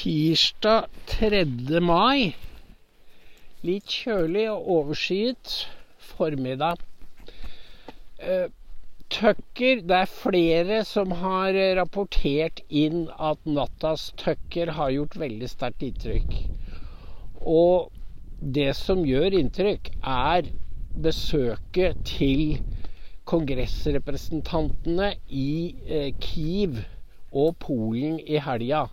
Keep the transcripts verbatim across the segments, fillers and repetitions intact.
tirsdag tredje mai. Litt kjølig og overskyet formiddag. Eh, tøkker, det er flere som har rapportert inn at nattas tøkker har gjort veldig sterkt inntrykk. Og det som gjør inntrykk er besøket til kongressrepresentantene i eh, Kiev og Polen i helga.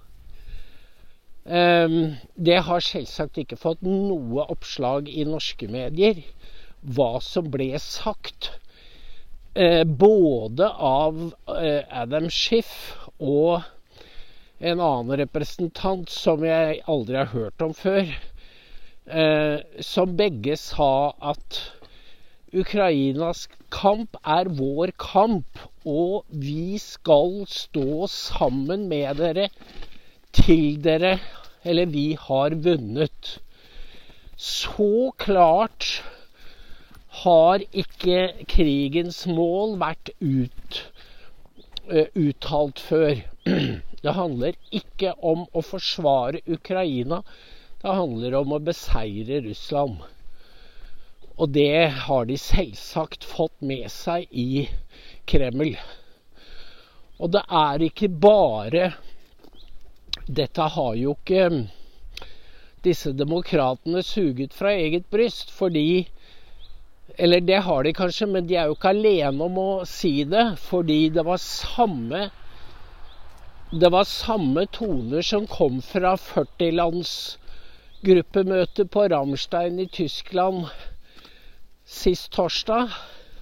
Um, det har selvsagt ikke fått noe oppslag i norske medier hva som ble sagt uh, både av uh, Adam Schiff og en annen representant som jeg aldri har hørt om før, uh, som begge sa at Ukrainas kamp er vår kamp, og vi skal stå sammen med dere til dere, eller vi har vunnet. Så klart har ikke krigens mål vært ut, uh, uttalt før. Det handler ikke om å forsvare Ukraina, det handler om å beseire Russland. Og det har de selvsagt fått med seg i Kreml. Og det er ikke bare, dette har jo ikke disse demokratene suget fra eget bryst, fordi, eller det har de kanskje, men de er jo ikke alene om å si det, fordi det var samme, det var samme toner som kom fra førti lands gruppemøte på Ramstein i Tyskland sist torsdag,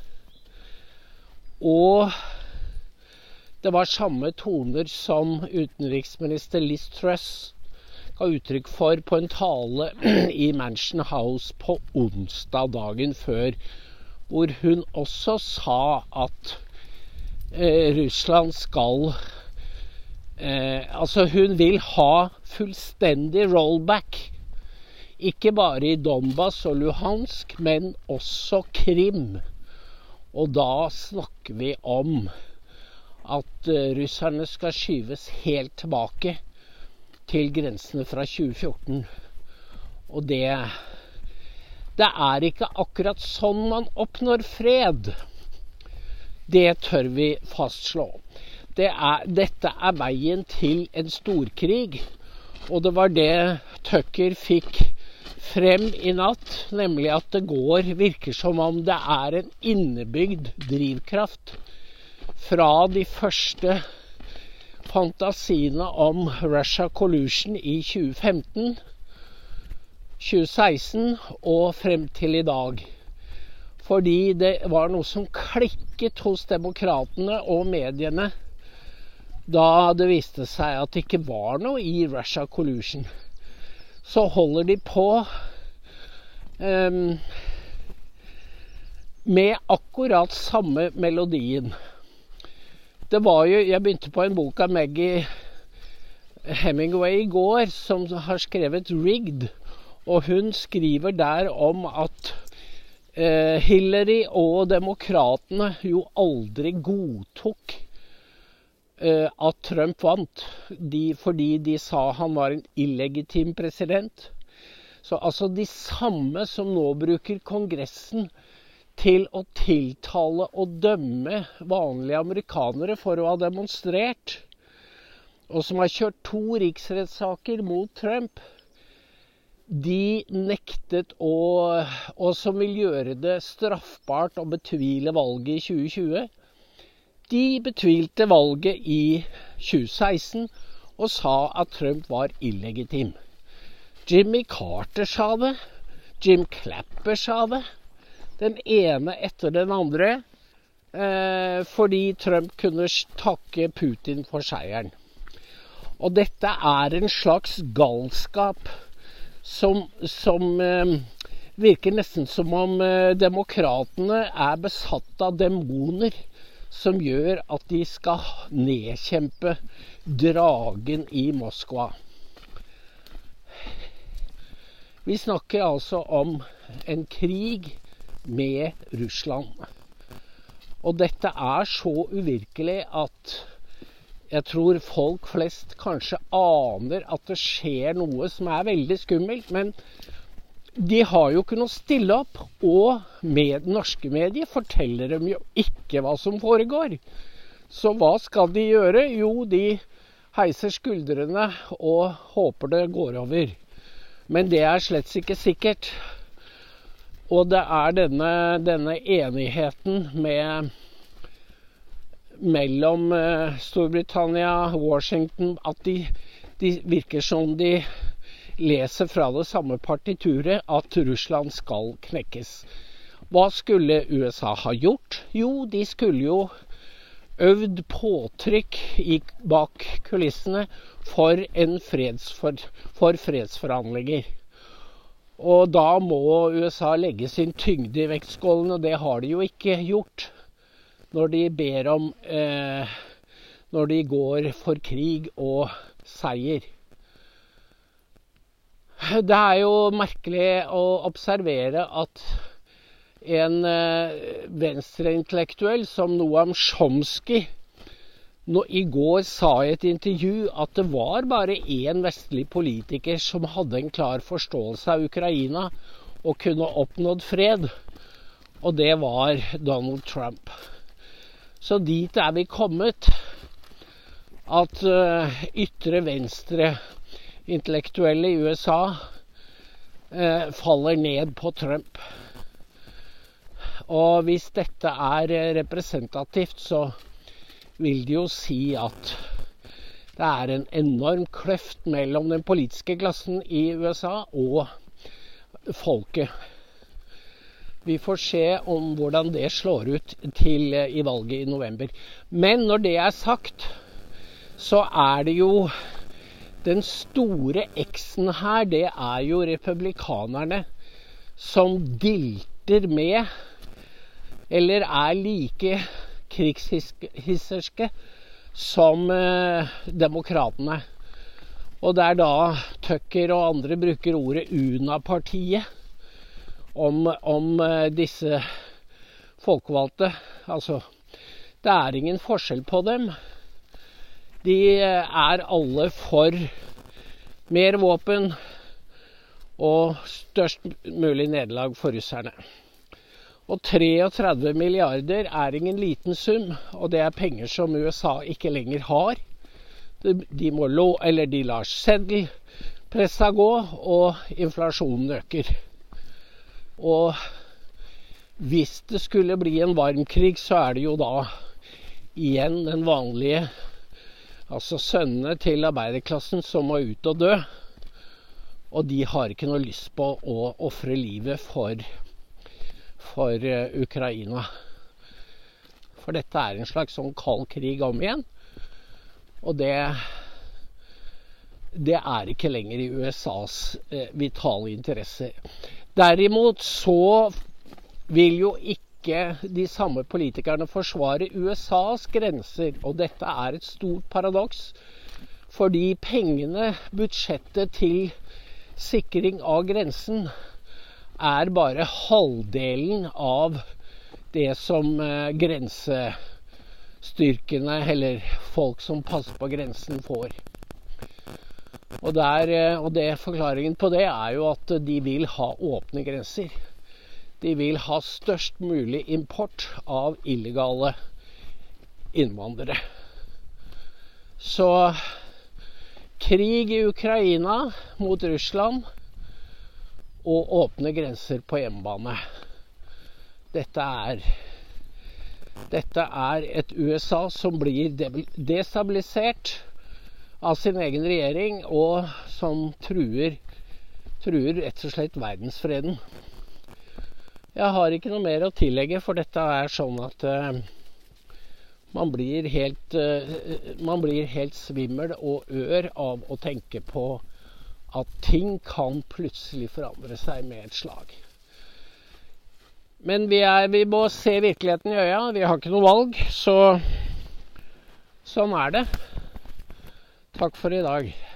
og det var samme toner som utenriksminister Liz Truss ga uttrykk for på en tale i Mansion House på onsdag dagen før, hvor hun også sa at eh, Russland skal, eh, altså hun vil ha fullstendig rollback, ikke bare i Donbass og Luhansk, men også Krim. Og da snakker vi om at uh, russerne skal skyves helt tilbake til grensene fra tjue fjorten. Og det, det er ikke akkurat sånn man oppnår fred. Det tør vi fastslå. Det er, dette er veien til en storkrig, og det var det Tucker fikk frem i natt, nemlig at det går, virker som om det er en innebygd drivkraft fra de første fantasiene om Russia Collusion i tjue femten, tjue seksten og frem til i dag. Fordi det var noe som klikket hos demokratene og mediene da det viste seg at det ikke var noe i Russia Collusion. Så holder de på um, med akkurat samme melodien. Det var jo, jeg begynte på en bok av Maggie Hemingway i går, som har skrevet Rigged, og hun skriver der om at uh, Hillary og demokratene jo aldri godtok uh, at Trump vant, de, fordi de sa han var en illegitim president. Så altså de samme som nå bruker Kongressen til å tiltale og dømme vanlige amerikanere for å ha demonstrert, og som har kjørt to riksrettssaker mot Trump, de nektet å, og som vil gjøre det straffbart å betvile valget i tjue tjue. De betvilte valget i tjue seksten og sa at Trump var illegitim. Jimmy Carter sa det, Jim Clapper sa det, den ene etter den andre, eh, fordi Trump kunne takke Putin for seieren. Og dette er en slags galskap som, som eh, virker nesten som om eh, demokratene er besatt av demoner som gjør at de skal nedkjempe dragen i Moskva. Vi snakker altså om en krig med Russland. Og dette er så uvirkelig at Jeg tror folk flest kanskje aner at det skjer noe som er veldig skummelt, men de har jo ikke noe stille opp, og med norske medier forteller dem jo ikke hva som foregår. Så hva skal de gjøre? Jo, de heiser skuldrene og håper det går over. Men det er slett ikke sikkert. Og det er denne, denne enigheten med, mellom Storbritannia og Washington, at de, de virker som de leser fra det samme partituret, at Russland skal knekkes. Hva skulle U S A ha gjort? Jo, de skulle jo øvd påtrykk i, bak kulissene for, en fredsfor, for fredsforhandlinger. Og da må U S A legge sin tyngde i vektskålen, og det har de jo ikke gjort når de ber om, eh, når de går for krig og seier. Det er jo merkelig å observere at en eh, venstreintellektuell som Noam Chomsky nå, i går sa i et intervju at det var bare én vestlig politiker som hadde en klar forståelse av Ukraina og kunne oppnådd fred, og det var Donald Trump. Så dit er vi kommet at uh, ytre venstre intellektuelle i U S A eh, faller ned på Trump. Og hvis dette er representativt, så vil det jo si at det er en enorm kløft mellom den politiske klassen i U S A og folket. Vi får se om hvordan det slår ut til i valget i november. Men når det er sagt, så er det jo den store X-en her, det er jo republikanerne som dilter med, eller er like krigshisserske som eh, demokratene. Og det er da Tucker og andre bruker ordet UNA-partiet om, om eh, disse folkevalgte. Altså, det er ingen forskjell på dem. De er alle for mer våpen og størst mulig nederlag for russerne. Og treogtredve milliarder er ingen liten sum, og det er penger som U S A ikke lenger har. De, må lå, eller de lar seddelpressa gå, og inflasjonen øker. Og hvis det skulle bli en varmkrig, så er det jo da igjen den vanlige, altså sønnene til arbeiderklassen som må ut og dø, og de har ikke noe lyst på å offre livet for, for uh, Ukraina. For dette er en slags sånn kald krig om igjen, og det, det er ikke lenger i U S As uh, vitale interesser. Derimot så vil jo ikke de samme politikerne forsvare U S As grenser, og dette er et stort paradoks, fordi pengene, budsjettet til sikring av grensen, er bare halvdelen av det som eh, grensestyrkene, eller folk som passer på grensen, får. Og, der, og det, forklaringen på det er jo at de vil ha åpne grenser. De vil ha størst mulig import av illegale innvandrere. Så krig i Ukraina mot Russland og åpne grenser på hjemmebane. Dette er, dette er et U S A som blir destabilisert av sin egen regjering, og som truer, truer rett og slett verdensfreden. Jeg har ikke noe mer å tillegge, for dette er sånn at uh, man, blir helt, uh, man blir helt svimmel og ør av å tenke på at ting kan plutselig forandre seg med et slag. Men vi, er, vi må se virkeligheten i øya. Vi har ikke noe valg, så sånn er det. Takk for i dag.